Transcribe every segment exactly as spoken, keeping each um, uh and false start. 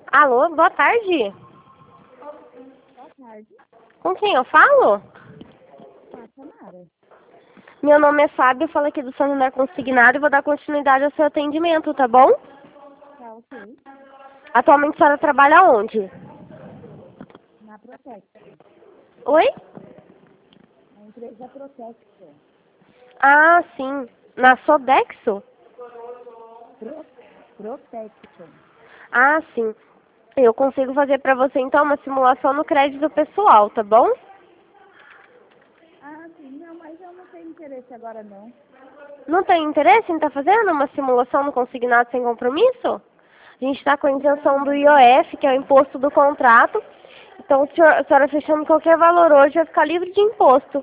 Alô, boa tarde. Boa tarde. Com quem eu falo? Com a Samara. Meu nome é Fábio, eu falo aqui do Santander Consignado e vou dar continuidade ao seu atendimento, tá bom? Tá ok. Atualmente a senhora trabalha onde? Na Protect. Oi? Na empresa Protection. Ah, sim. Na Sodexo? Pro, Protection. Ah, sim. Eu consigo fazer pra você então uma simulação no crédito pessoal, tá bom? Ah, sim. Não, mas eu não tenho interesse agora, não. Não tem interesse em estar fazendo uma simulação no consignado sem compromisso? A gente está com a isenção do I O F, que é o imposto do contrato. Então, se a senhora fechando qualquer valor hoje, vai ficar livre de imposto.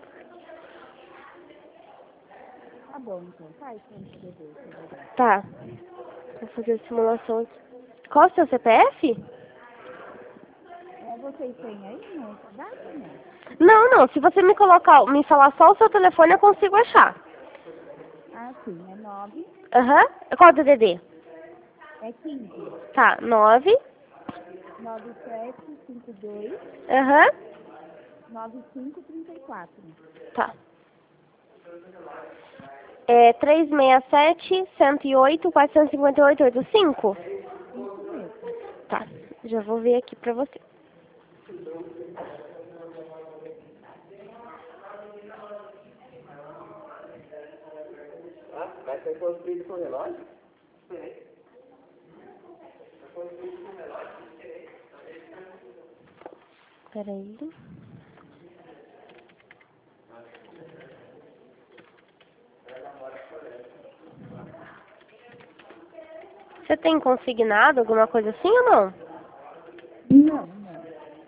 Tá bom, então. Faz pra me poder ver se é verdade. Tá. Vou fazer a simulação aqui. Qual é o seu C P F? É, vocês têm aí no cadastro, não? Não, não. Se você me colocar, me falar só o seu telefone, eu consigo achar. Ah, sim. É nove. Aham. Qual é o D D D? É quinze. Tá. Nove. Nove sete cinco dois Aham. nove cinco trinta e quatro. Tá. É três seis sete, cento e oito, quatrocentos e cinquenta e oito, oitenta e cinco? Isso mesmo. Tá. Já vou ver aqui pra você. Ah, mas foi construído com relógio? Peraí. Você tem consignado alguma coisa assim ou não? Não, não.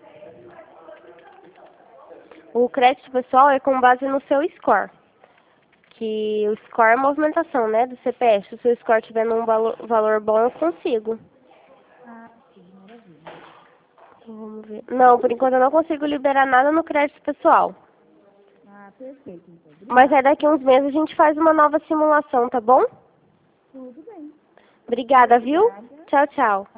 O crédito pessoal é com base no seu score. Que o score é a movimentação, né, do C P F. Se o seu score tiver num valor, valor bom, eu consigo. Ah, sim. Maravilha. Então, vamos ver. Não, por enquanto eu não consigo liberar nada no crédito pessoal. Ah, perfeito, então. Mas aí Obrigada. daqui uns meses a gente faz uma nova simulação, tá bom? Tudo bem. Obrigada, viu? Obrigada. Tchau, tchau.